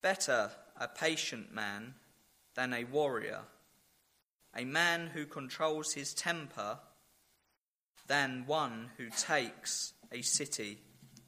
better a patient man than a warrior, a man who controls his temper than one who takes a city.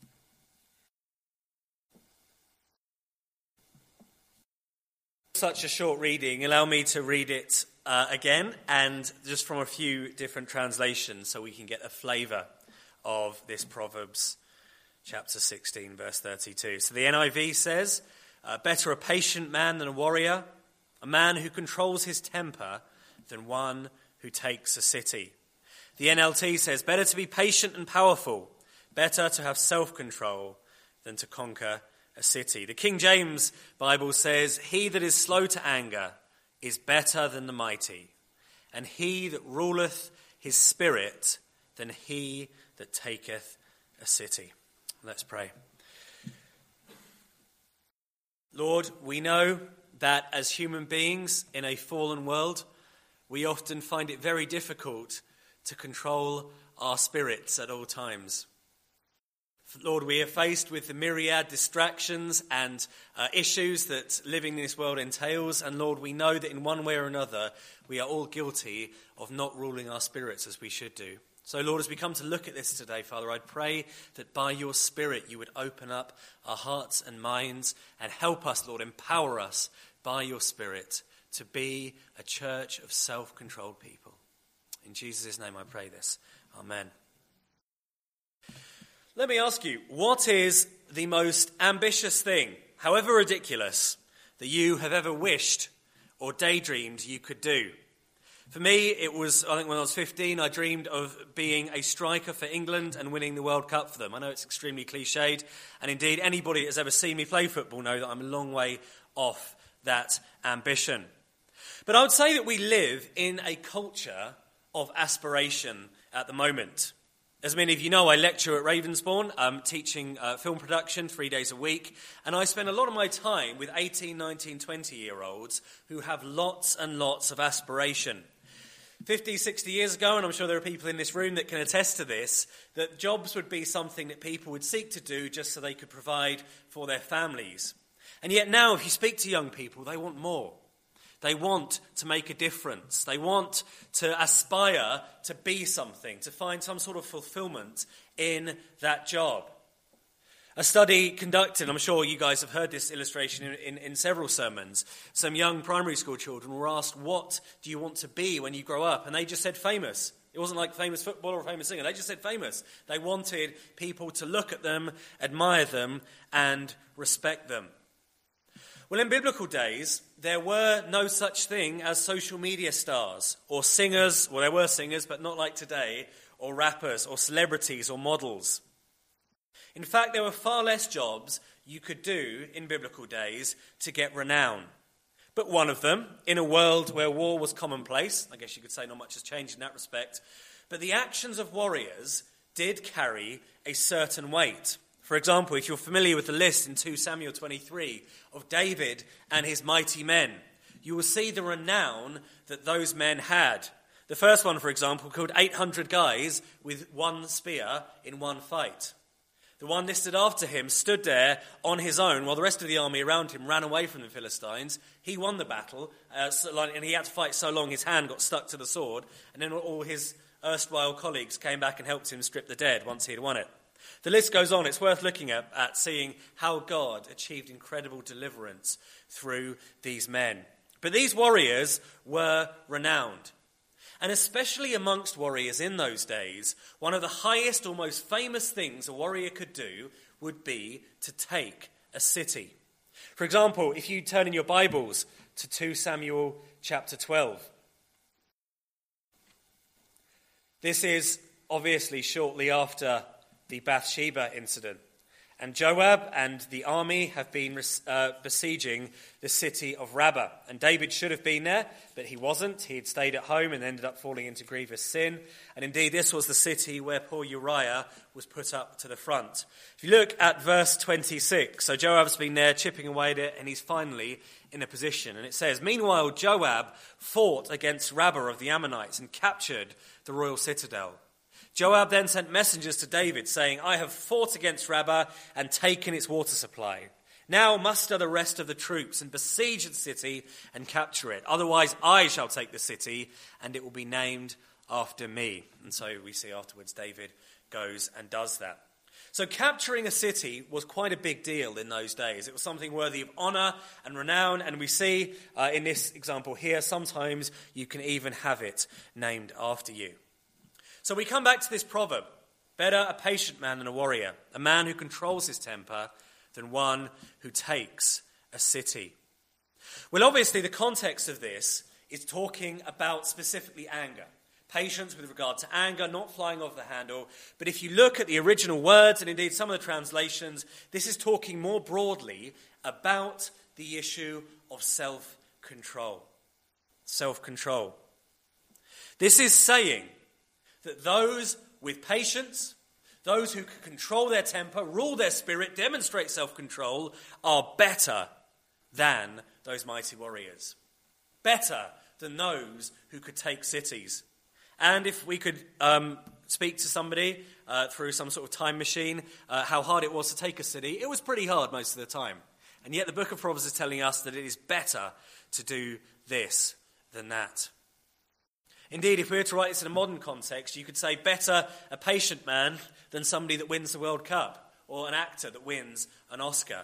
Such a short reading, allow me to read it again, and just from a few different translations so we can get a flavour of this Proverbs chapter 16, verse 32. So the NIV says, better a patient man than a warrior, a man who controls his temper than one who takes a city. The NLT says, better to be patient and powerful, better to have self-control than to conquer a city. The King James Bible says, he that is slow to anger is better than the mighty, and he that ruleth his spirit than he that taketh a city. Let's pray. Lord, we know that as human beings in a fallen world, we often find it very difficult to control our spirits at all times. Lord, we are faced with the myriad distractions and issues that living in this world entails. And Lord, we know that in one way or another, we are all guilty of not ruling our spirits as we should do. So Lord, as we come to look at this today, Father, I pray that by your Spirit you would open up our hearts and minds and help us, Lord, empower us by your Spirit to be a church of self-controlled people. In Jesus' name I pray this. Amen. Let me ask you, what is the most ambitious thing, however ridiculous, that you have ever wished or daydreamed you could do? For me, it was, I think when I was 15, I dreamed of being a striker for England and winning the World Cup for them. I know it's extremely cliched, and indeed anybody that has ever seen me play football know that I'm a long way off that ambition. But I would say that we live in a culture of aspiration at the moment. As many of you know, I lecture at Ravensbourne, teaching film production 3 days a week, and I spend a lot of my time with 18, 19, 20-year-olds who have lots and lots of aspiration. 50, 60 years ago, and I'm sure there are people in this room that can attest to this, that jobs would be something that people would seek to do just so they could provide for their families. And yet now, if you speak to young people, they want more. They want to make a difference. They want to aspire to be something, to find some sort of fulfillment in that job. A study conducted, I'm sure you guys have heard this illustration in several sermons. Some young primary school children were asked, what do you want to be when you grow up? And they just said famous. It wasn't like famous footballer or famous singer. They just said famous. They wanted people to look at them, admire them, and respect them. Well, in biblical days, there were no such thing as social media stars or singers. Well, there were singers, but not like today, or rappers or celebrities or models. In fact, there were far less jobs you could do in biblical days to get renown. But one of them, in a world where war was commonplace, I guess you could say not much has changed in that respect, but the actions of warriors did carry a certain weight. For example, if you're familiar with the list in 2 Samuel 23 of David and his mighty men, you will see the renown that those men had. The first one, for example, killed 800 guys with one spear in one fight. The one listed after him stood there on his own while the rest of the army around him ran away from the Philistines. He won the battle, and he had to fight so long his hand got stuck to the sword, and then all his erstwhile colleagues came back and helped him strip the dead once he had won it. The list goes on. It's worth looking at seeing how God achieved incredible deliverance through these men. But these warriors were renowned. And especially amongst warriors in those days, one of the highest or most famous things a warrior could do would be to take a city. For example, if you turn in your Bibles to 2 Samuel chapter 12. This is obviously shortly after the Bathsheba incident. And Joab and the army have been besieging the city of Rabbah. And David should have been there, but he wasn't. He had stayed at home and ended up falling into grievous sin. And indeed, this was the city where poor Uriah was put up to the front. If you look at verse 26, so Joab's been there chipping away at it, and he's finally in a position. And it says, meanwhile, Joab fought against Rabbah of the Ammonites and captured the royal citadel. Joab then sent messengers to David saying, I have fought against Rabbah and taken its water supply. Now muster the rest of the troops and besiege the city and capture it. Otherwise I shall take the city, and it will be named after me." And so we see afterwards David goes and does that. So capturing a city was quite a big deal in those days. It was something worthy of honor and renown, and we see in this example here, sometimes you can even have it named after you. So we come back to this proverb: better a patient man than a warrior, a man who controls his temper than one who takes a city. Well, obviously the context of this is talking about specifically anger. Patience with regard to anger, not flying off the handle. But if you look at the original words, and indeed some of the translations, this is talking more broadly about the issue of self-control. Self-control. This is saying that those with patience, those who can control their temper, rule their spirit, demonstrate self-control, are better than those mighty warriors. Better than those who could take cities. And if we could speak to somebody through some sort of time machine, how hard it was to take a city, it was pretty hard most of the time. And yet the book of Proverbs is telling us that it is better to do this than that. Indeed, if we were to write this in a modern context, you could say better a patient man than somebody that wins the World Cup, or an actor that wins an Oscar.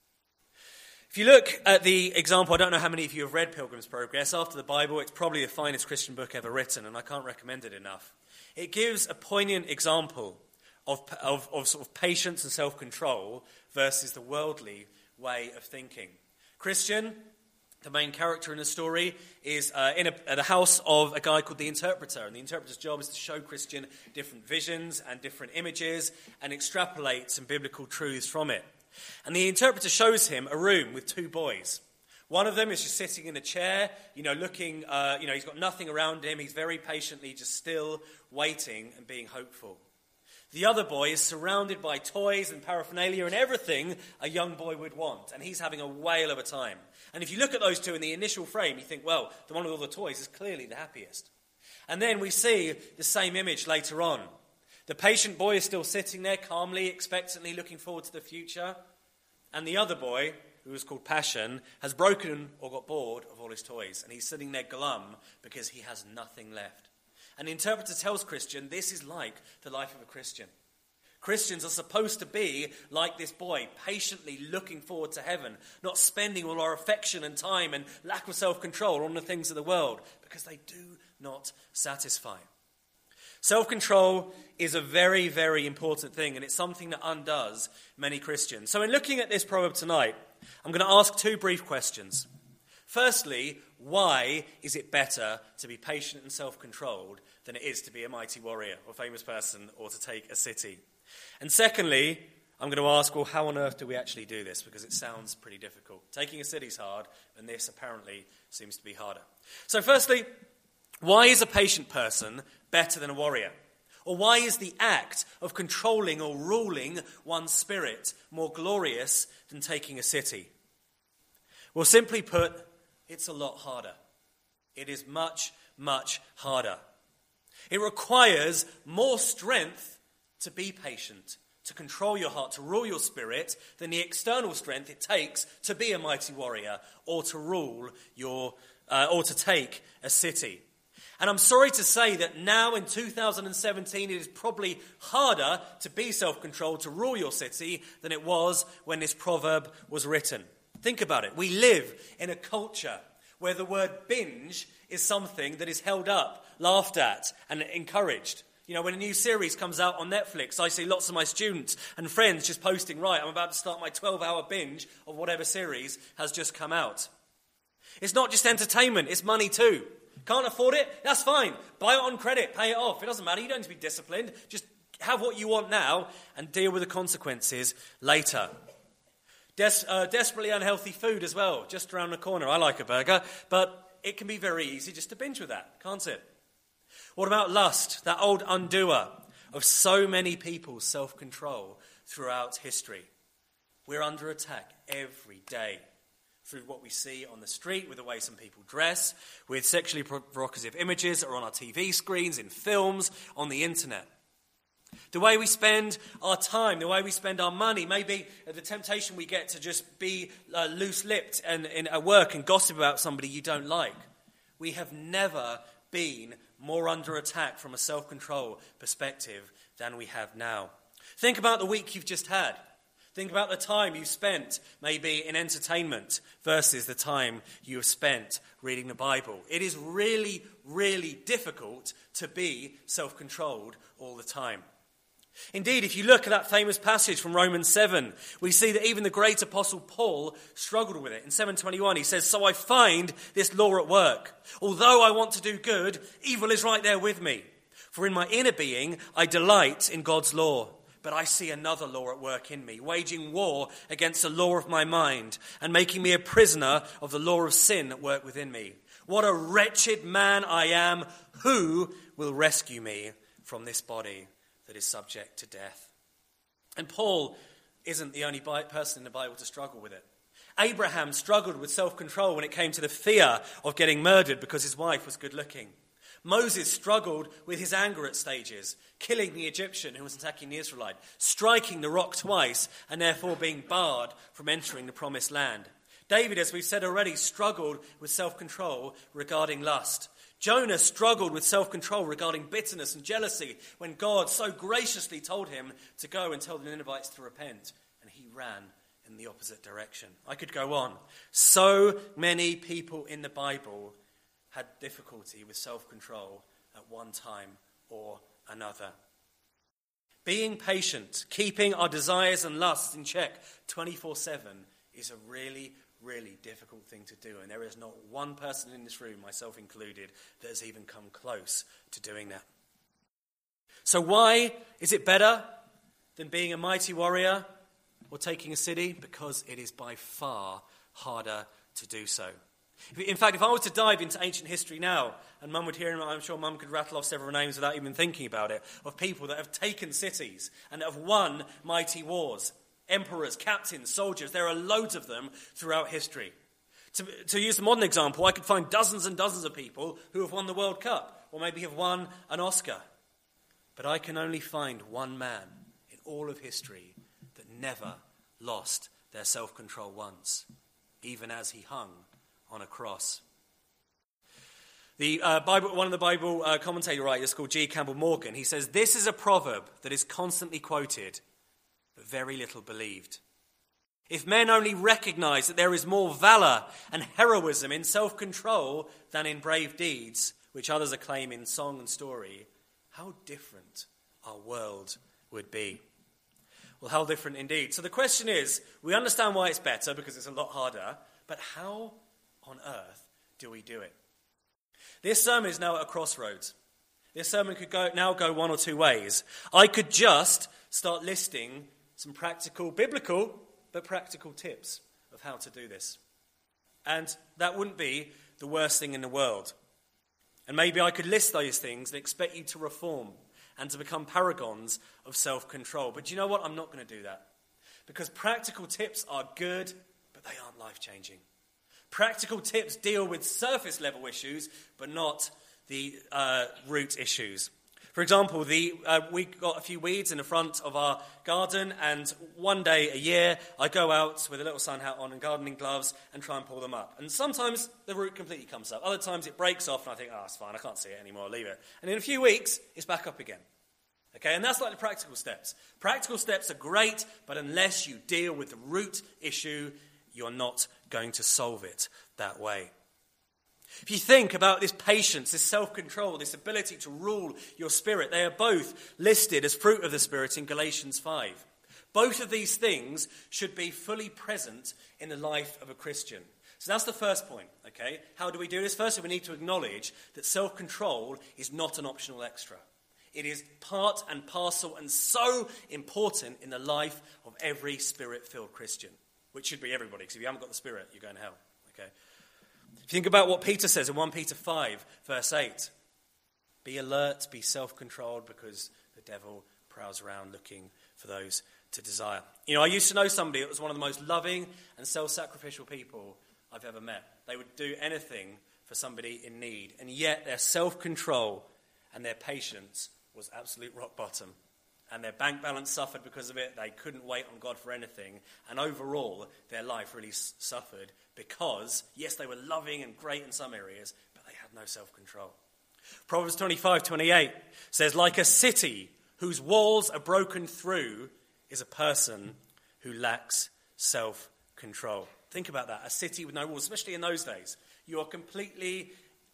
If you look at the example, I don't know how many of you have read Pilgrim's Progress. After the Bible, it's probably the finest Christian book ever written, and I can't recommend it enough. It gives a poignant example of sort of patience and self-control versus the worldly way of thinking. Christian, the main character in the story, is at a house of a guy called the Interpreter, and the Interpreter's job is to show Christian different visions and different images and extrapolate some biblical truths from it. And the Interpreter shows him a room with two boys. One of them is just sitting in a chair, looking, he's got nothing around him. He's very patiently just still waiting and being hopeful. The other boy is surrounded by toys and paraphernalia and everything a young boy would want. And he's having a whale of a time. And if you look at those two in the initial frame, you think, well, the one with all the toys is clearly the happiest. And then we see the same image later on. The patient boy is still sitting there calmly, expectantly looking forward to the future. And the other boy, who is called Passion, has broken or got bored of all his toys. And he's sitting there glum because he has nothing left. And the Interpreter tells Christian, this is like the life of a Christian. Christians are supposed to be like this boy, patiently looking forward to heaven, not spending all our affection and time and lack of self-control on the things of the world, because they do not satisfy. Self-control is a very, very important thing, and it's something that undoes many Christians. So in looking at this proverb tonight, I'm going to ask two brief questions. Firstly, why is it better to be patient and self-controlled than it is to be a mighty warrior or famous person or to take a city? And secondly, I'm going to ask, well, how on earth do we actually do this? Because it sounds pretty difficult. Taking a city's hard, and this apparently seems to be harder. So firstly, why is a patient person better than a warrior? Or why is the act of controlling or ruling one's spirit more glorious than taking a city? Well, simply put, it's a lot harder. It is much, much harder. It requires more strength to be patient, to control your heart, to rule your spirit, than the external strength it takes to be a mighty warrior or to rule or to take a city. And I'm sorry to say that now in 2017 it is probably harder to be self-controlled, to rule your city, than it was when this proverb was written. Think about it. We live in a culture where the word binge is something that is held up, laughed at, and encouraged. When a new series comes out on Netflix, I see lots of my students and friends just posting, right, I'm about to start my 12-hour binge of whatever series has just come out. It's not just entertainment, it's money too. Can't afford it? That's fine. Buy it on credit, pay it off. It doesn't matter. You don't need to be disciplined. Just have what you want now and deal with the consequences later. Desperately unhealthy food as well, just around the corner. I like a burger, but it can be very easy just to binge with that, can't it? What about lust, that old undoer of so many people's self-control throughout history? We're under attack every day through what we see on the street, with the way some people dress, with sexually provocative images that are on our TV screens, in films, on the internet. The way we spend our time, the way we spend our money, maybe the temptation we get to just be loose-lipped and at work and gossip about somebody you don't like. We have never been more under attack from a self-control perspective than we have now. Think about the week you've just had. Think about the time you spent maybe in entertainment versus the time you have spent reading the Bible. It is really, really difficult to be self-controlled all the time. Indeed, if you look at that famous passage from Romans 7, we see that even the great apostle Paul struggled with it. In 7:21, he says, "So I find this law at work. Although I want to do good, evil is right there with me. For in my inner being, I delight in God's law. But I see another law at work in me, waging war against the law of my mind and making me a prisoner of the law of sin at work within me. What a wretched man I am. Who will rescue me from this body that is subject to death?" And Paul isn't the only person in the Bible to struggle with it. Abraham struggled with self-control when it came to the fear of getting murdered because his wife was good looking. Moses struggled with his anger at stages, killing the Egyptian who was attacking the Israelite, striking the rock twice and therefore being barred from entering the promised land. David, as we've said already, struggled with self-control regarding lust. Jonah struggled with self-control regarding bitterness and jealousy when God so graciously told him to go and tell the Ninevites to repent, and he ran in the opposite direction. I could go on. So many people in the Bible had difficulty with self-control at one time or another. Being patient, keeping our desires and lusts in check 24/7 is a really, really difficult thing to do. And there is not one person in this room, myself included, that has even come close to doing that. So why is it better than being a mighty warrior or taking a city? Because it is by far harder to do so. In fact, if I was to dive into ancient history now, and Mum would hear him, I'm sure Mum could rattle off several names without even thinking about it, of people that have taken cities and have won mighty wars. Emperors, captains, soldiers, there are loads of them throughout history. To use a modern example, I could find dozens and dozens of people who have won the World Cup, or maybe have won an Oscar. But I can only find one man in all of history that never lost their self-control once, even as he hung on a cross. One of the Bible commentator writers called G. Campbell Morgan, he says, "This is a proverb that is constantly quoted, but very little believed. If men only recognize that there is more valor and heroism in self-control than in brave deeds, which others acclaim in song and story, how different our world would be." Well, how different indeed. So the question is, we understand why it's better because it's a lot harder, but how on earth do we do it? This sermon is now at a crossroads. This sermon could now go one or two ways. I could just start listing some practical, biblical, but practical tips of how to do this. And that wouldn't be the worst thing in the world. And maybe I could list those things and expect you to reform and to become paragons of self-control. But do you know what? I'm not going to do that. Because practical tips are good, but they aren't life-changing. Practical tips deal with surface-level issues, but not the root issues. For example, we got a few weeds in the front of our garden, and one day a year I go out with a little sun hat on and gardening gloves and try and pull them up. And sometimes the root completely comes up. Other times it breaks off and I think, it's fine, I can't see it anymore, I'll leave it. And in a few weeks, it's back up again. Okay, and that's like the practical steps. Practical steps are great, but unless you deal with the root issue, you're not going to solve it that way. If you think about this patience, this self-control, this ability to rule your spirit, they are both listed as fruit of the Spirit in Galatians 5. Both of these things should be fully present in the life of a Christian. So that's the first point, okay? How do we do this? Firstly, we need to acknowledge that self-control is not an optional extra. It is part and parcel and so important in the life of every Spirit-filled Christian, which should be everybody, because if you haven't got the Spirit, you're going to hell, okay? If you think about what Peter says in 1 Peter 5, verse 8, be alert, be self-controlled, because the devil prowls around looking for those to desire. You know, I used to know somebody that was one of the most loving and self-sacrificial people I've ever met. They would do anything for somebody in need, and yet their self-control and their patience was absolute rock bottom. And their bank balance suffered because of it. They couldn't wait on God for anything. And overall, their life really suffered because, yes, they were loving and great in some areas, but they had no self-control. Proverbs 25:28 says, like a city whose walls are broken through is a person who lacks self-control. Think about that. A city with no walls, especially in those days. You are completely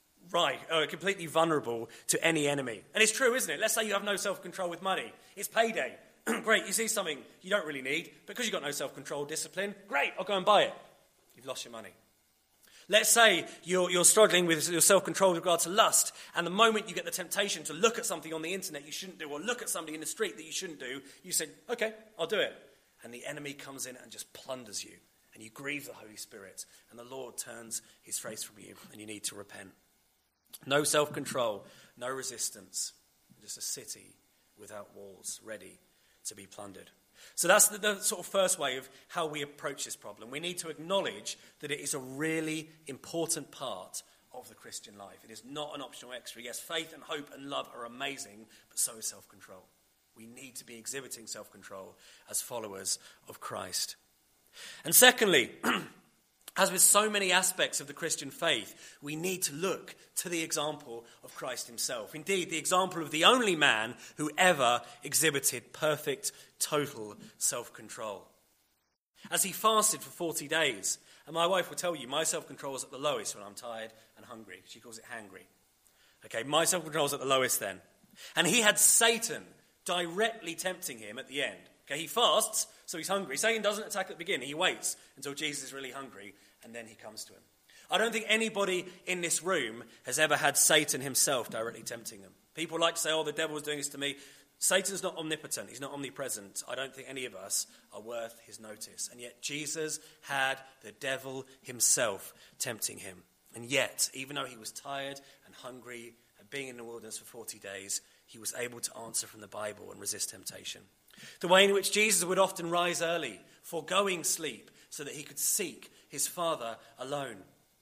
vulnerable to any enemy. And it's true, isn't it? Let's say you have no self-control with money. It's payday. Great, you see something you don't really need. Because you've got no self-control, discipline. Great, I'll go and buy it. You've lost your money. Let's say you're struggling with your self-control with regard to lust, and the moment you get the temptation to look at something on the internet you shouldn't do, or look at somebody in the street that you shouldn't do, you say, okay, I'll do it. And the enemy comes in and just plunders you, and you grieve the Holy Spirit, and the Lord turns his face from you, and you need to repent. No self-control, no resistance, just a city without walls, ready to be plundered. So that's the sort of first way of how we approach this problem. We need to acknowledge that it is a really important part of the Christian life. It is not an optional extra. Yes, faith and hope and love are amazing, but so is self-control. We need to be exhibiting self-control as followers of Christ. And secondly, as with so many aspects of the Christian faith, we need to look to the example of Christ himself. Indeed, the example of the only man who ever exhibited perfect, total self-control. As he fasted for 40 days, and my wife will tell you, my self-control is at the lowest when I'm tired and hungry. She calls it hangry. Okay, my self-control is at the lowest then. And he had Satan directly tempting him at the end. Okay, he fasts, so he's hungry. Satan doesn't attack at the beginning. He waits until Jesus is really hungry, and then he comes to him. I don't think anybody in this room has ever had Satan himself directly tempting them. People like to say, oh, the devil was doing this to me. Satan's not omnipotent. He's not omnipresent. I don't think any of us are worth his notice. And yet Jesus had the devil himself tempting him. And yet, even though he was tired and hungry and being in the wilderness for 40 days, he was able to answer from the Bible and resist temptation. The way in which Jesus would often rise early, foregoing sleep, so that he could seek his Father alone.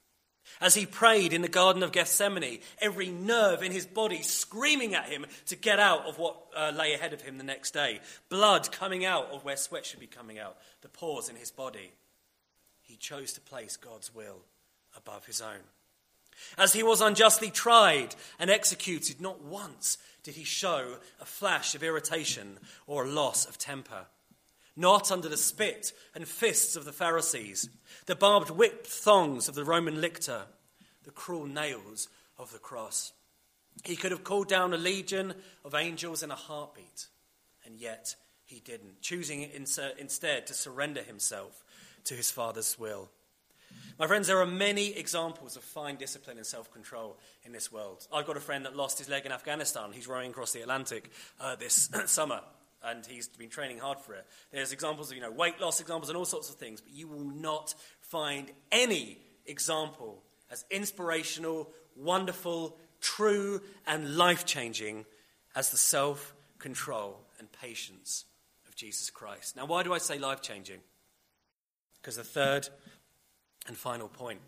As he prayed in the Garden of Gethsemane, every nerve in his body screaming at him to get out of what lay ahead of him the next day. Blood coming out of where sweat should be coming out. The pores in his body. He chose to place God's will above his own. As he was unjustly tried and executed, not once did he show a flash of irritation or a loss of temper. Not under the spit and fists of the Pharisees, the barbed whip thongs of the Roman lictor, the cruel nails of the cross. He could have called down a legion of angels in a heartbeat, and yet he didn't, choosing instead to surrender himself to his Father's will. My friends, there are many examples of fine discipline and self-control in this world. I've got a friend that lost his leg in Afghanistan. He's rowing across the Atlantic this summer, and he's been training hard for it. There's examples of, weight loss examples and all sorts of things, but you will not find any example as inspirational, wonderful, true, and life-changing as the self-control and patience of Jesus Christ. Now, why do I say life-changing? Because the third and final point.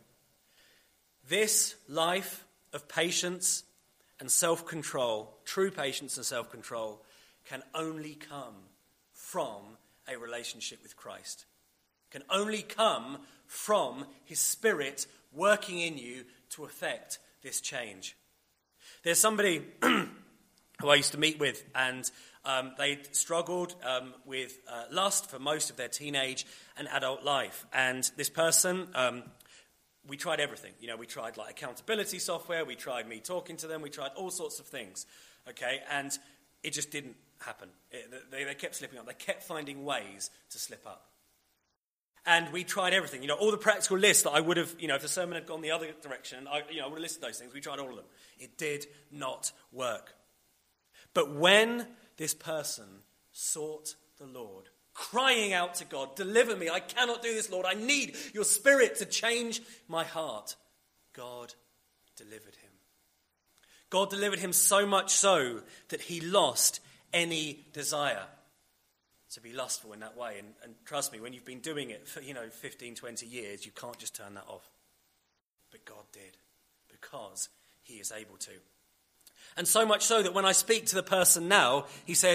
This life of patience and self-control, true patience and self-control, can only come from a relationship with Christ. Can only come from his Spirit working in you to effect this change. There's somebody who I used to meet with, and they'd struggled with lust for most of their teenage and adult life. And this person, we tried everything. We tried like accountability software, we tried me talking to them, we tried all sorts of things. Okay, and it just didn't happen. They kept slipping up. They kept finding ways to slip up. And we tried everything. All the practical lists that I would have, if the sermon had gone the other direction, I would have listed those things. We tried all of them. It did not work. But when this person sought the Lord, crying out to God, deliver me, I cannot do this, Lord, I need your Spirit to change my heart, God delivered him. God delivered him so much so that he lost any desire to be lustful in that way. And trust me, when you've been doing it for, 15, 20 years, you can't just turn that off. But God did, because he is able to. And so much so that when I speak to the person now, he says,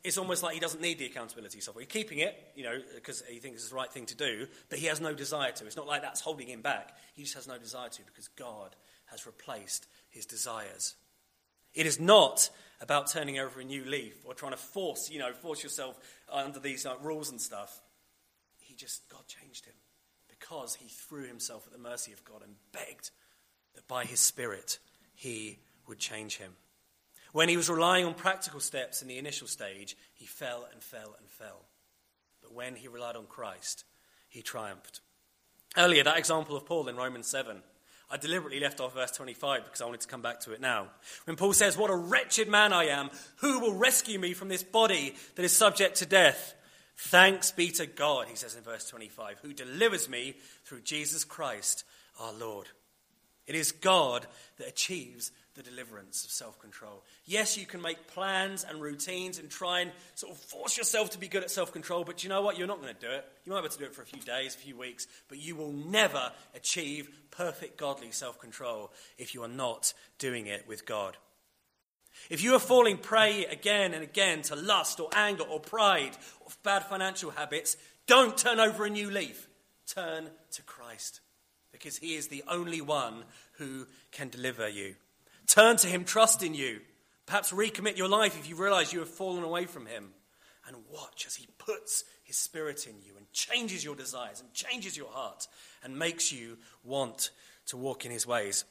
it's almost like he doesn't need the accountability software. He's keeping it, because he thinks it's the right thing to do, but he has no desire to. It's not like that's holding him back. He just has no desire to because God has replaced his desires. It is not about turning over a new leaf or trying to force yourself under these rules and stuff. God changed him because he threw himself at the mercy of God and begged that by his Spirit he would change him. When he was relying on practical steps in the initial stage, he fell and fell and fell. But when he relied on Christ, he triumphed. Earlier, that example of Paul in Romans 7, I deliberately left off verse 25 because I wanted to come back to it now. When Paul says, "What a wretched man I am, who will rescue me from this body that is subject to death? Thanks be to God," he says in verse 25, "who delivers me through Jesus Christ our Lord." It is God that achieves the deliverance of self-control. Yes, you can make plans and routines and try and sort of force yourself to be good at self-control, but you know what? You're not going to do it. You might be able to do it for a few days, a few weeks, but you will never achieve perfect godly self-control if you are not doing it with God. If you are falling prey again and again to lust or anger or pride or bad financial habits, don't turn over a new leaf. Turn to Christ, because he is the only one who can deliver you. Turn to him, trust in you. Perhaps recommit your life if you realize you have fallen away from him. And watch as he puts his Spirit in you and changes your desires and changes your heart and makes you want to walk in his ways.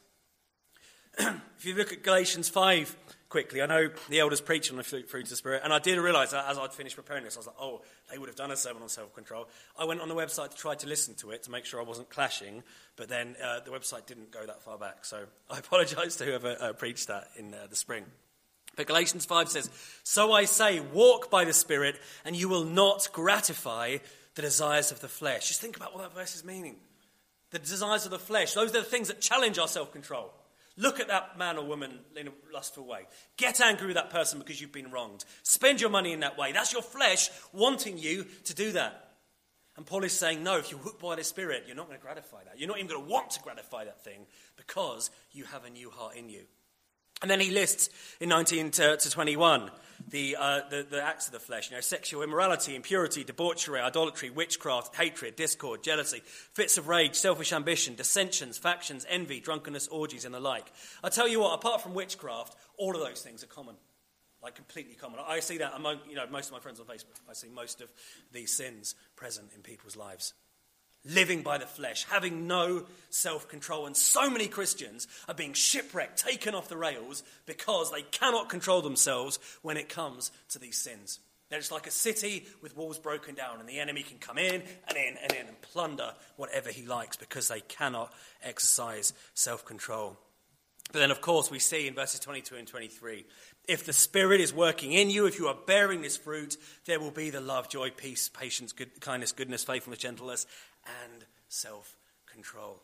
If you look at Galatians 5 quickly, I know the elders preach on the fruit of the Spirit, and I did realise that as I'd finished preparing this, I was like, they would have done a sermon on self-control. I went on the website to try to listen to it to make sure I wasn't clashing, but then the website didn't go that far back, so I apologise to whoever preached that in the spring. But Galatians 5 says, "So I say, walk by the Spirit, and you will not gratify the desires of the flesh." Just think about what that verse is meaning. The desires of the flesh, those are the things that challenge our self-control. Look at that man or woman in a lustful way. Get angry with that person because you've been wronged. Spend your money in that way. That's your flesh wanting you to do that. And Paul is saying, no, if you're hooked by the Spirit, you're not going to gratify that. You're not even going to want to gratify that thing because you have a new heart in you. And then he lists in 19 to 21 the acts of the flesh, sexual immorality, impurity, debauchery, idolatry, witchcraft, hatred, discord, jealousy, fits of rage, selfish ambition, dissensions, factions, envy, drunkenness, orgies, and the like. I tell you what, apart from witchcraft, all of those things are common, like completely common. I see that among most of my friends on Facebook. I see most of these sins present in people's lives. Living by the flesh, having no self-control. And so many Christians are being shipwrecked, taken off the rails, because they cannot control themselves when it comes to these sins. They're just like a city with walls broken down, and the enemy can come in and in and in and plunder whatever he likes because they cannot exercise self-control. But then, of course, we see in verses 22 and 23, if the Spirit is working in you, if you are bearing this fruit, there will be the love, joy, peace, patience, kindness, goodness, faithfulness, gentleness, and self-control.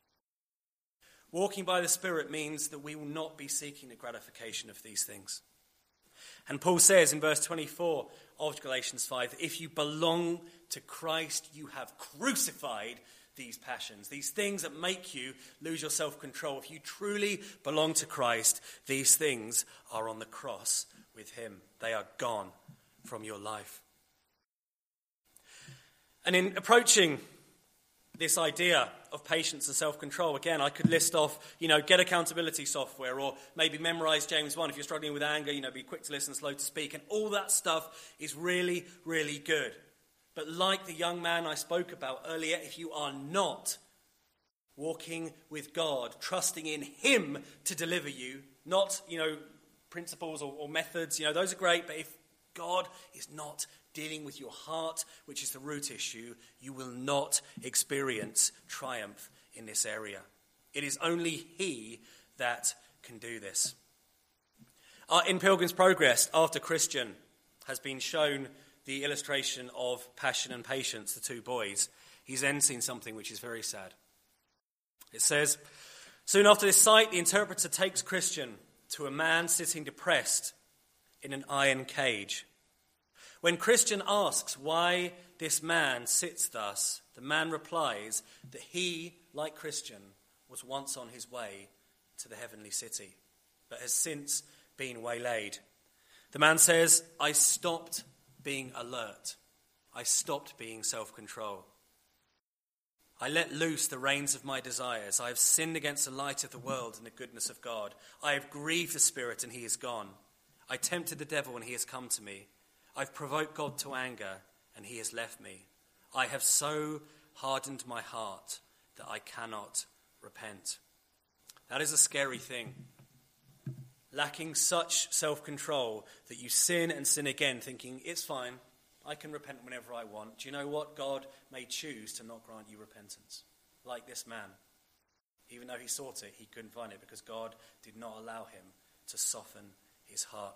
Walking by the Spirit means that we will not be seeking the gratification of these things. And Paul says in verse 24 of Galatians 5, if you belong to Christ, you have crucified these passions, these things that make you lose your self-control. If you truly belong to Christ, these things are on the cross with him. They are gone from your life. And in approaching this idea of patience and self-control, again, I could list off, get accountability software, or maybe memorize James 1 if you're struggling with anger, be quick to listen, slow to speak, and all that stuff is really, really good. But like the young man I spoke about earlier, if you are not walking with God, trusting in him to deliver you, not, principles or methods, those are great, but if God is not dealing with your heart, which is the root issue, you will not experience triumph in this area. It is only he that can do this. In Pilgrim's Progress, after Christian has been shown the illustration of passion and patience, the two boys, he's then seen something which is very sad. It says, soon after this sight, the interpreter takes Christian to a man sitting depressed in an iron cage. When Christian asks why this man sits thus, the man replies that he, like Christian, was once on his way to the heavenly city, but has since been waylaid. The man says, I stopped being alert. I stopped being self-control. I let loose the reins of my desires. I have sinned against the light of the world and the goodness of God. I have grieved the Spirit and he is gone. I tempted the devil and he has come to me. I've provoked God to anger and he has left me. I have so hardened my heart that I cannot repent. That is a scary thing. Lacking such self-control that you sin and sin again, thinking, it's fine, I can repent whenever I want. Do you know what? God may choose to not grant you repentance. Like this man. Even though he sought it, he couldn't find it because God did not allow him to soften his heart.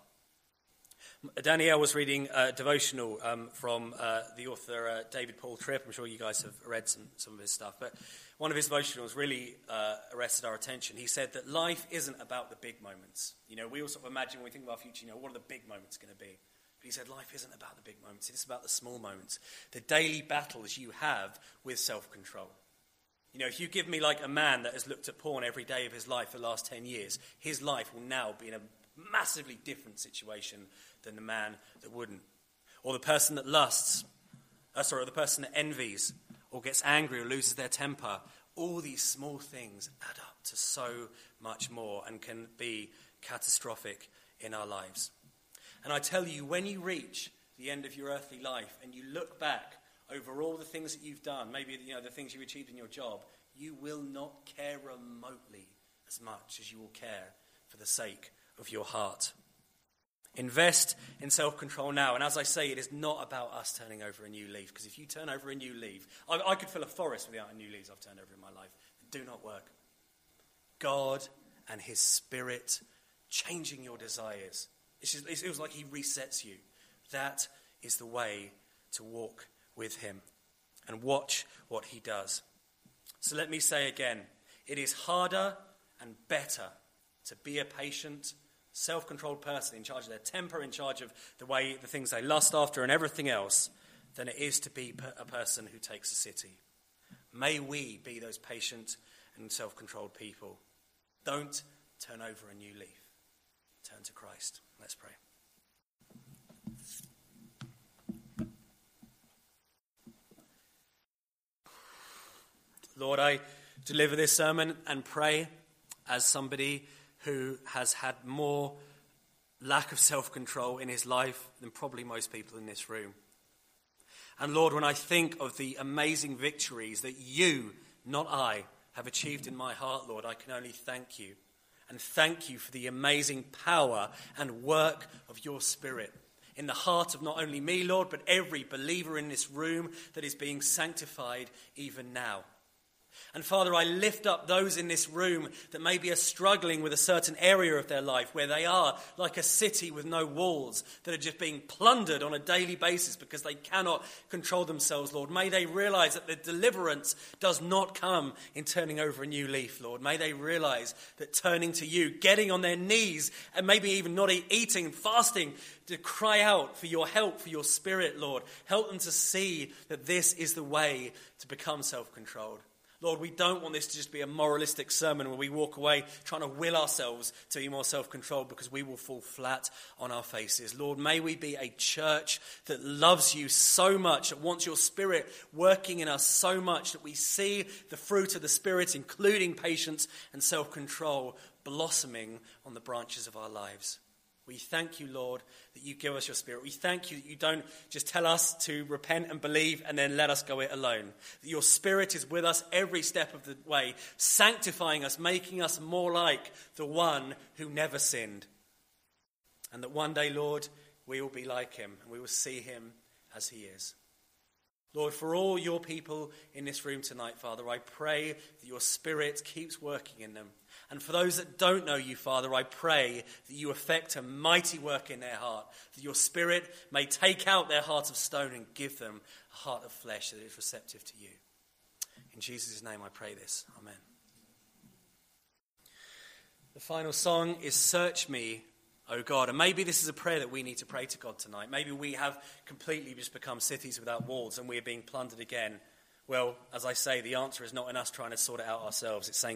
Danielle was reading a devotional from the author David Paul Tripp. I'm sure you guys have read some of his stuff. But one of his devotionals really arrested our attention. He said that life isn't about the big moments. You know, we all sort of imagine when we think about our future, what are the big moments going to be? But he said life isn't about the big moments. It's about the small moments. The daily battles you have with self-control. You know, if you give me like a man that has looked at porn every day of his life for the last 10 years, his life will now be in a massively different situation than the man that wouldn't. Or the person that lusts, or the person that envies, or gets angry or loses their temper. All these small things add up to so much more and can be catastrophic in our lives. And I tell you, when you reach the end of your earthly life and you look back over all the things that you've done, maybe the things you achieved in your job, you will not care remotely as much as you will care for the sake of your heart. Invest in self-control now. And as I say, it is not about us turning over a new leaf. Because if you turn over a new leaf, I could fill a forest without a new leaves I've turned over in my life. They do not work. God and his Spirit changing your desires. It feels like he resets you. That is the way to walk with him and watch what he does. So let me say again, it is harder and better to be a patient, self-controlled person in charge of their temper, in charge of the things they lust after and everything else, than it is to be a person who takes a city. May we be those patient and self-controlled people. Don't turn over a new leaf. Turn to Christ. Let's pray. Lord, I deliver this sermon and pray as somebody who has had more lack of self-control in his life than probably most people in this room. And Lord, when I think of the amazing victories that you, not I, have achieved in my heart, Lord, I can only thank you. And thank you for the amazing power and work of your Spirit in the heart of not only me, Lord, but every believer in this room that is being sanctified even now. And Father, I lift up those in this room that maybe are struggling with a certain area of their life where they are like a city with no walls that are just being plundered on a daily basis because they cannot control themselves, Lord. May they realize that the deliverance does not come in turning over a new leaf, Lord. May they realize that turning to you, getting on their knees and maybe even not eating, fasting, to cry out for your help, for your Spirit, Lord. Help them to see that this is the way to become self-controlled. Lord, we don't want this to just be a moralistic sermon where we walk away trying to will ourselves to be more self-controlled because we will fall flat on our faces. Lord, may we be a church that loves you so much, that wants your Spirit working in us so much that we see the fruit of the Spirit, including patience and self-control, blossoming on the branches of our lives. We thank you, Lord, that you give us your Spirit. We thank you that you don't just tell us to repent and believe and then let us go it alone. That your Spirit is with us every step of the way, sanctifying us, making us more like the one who never sinned. And that one day, Lord, we will be like him and we will see him as he is. Lord, for all your people in this room tonight, Father, I pray that your Spirit keeps working in them. And for those that don't know you, Father, I pray that you effect a mighty work in their heart, that your Spirit may take out their heart of stone and give them a heart of flesh that is receptive to you. In Jesus' name I pray this. Amen. The final song is Search Me, O God. And maybe this is a prayer that we need to pray to God tonight. Maybe we have completely just become cities without walls and we are being plundered again. Well, as I say, the answer is not in us trying to sort it out ourselves. It's saying,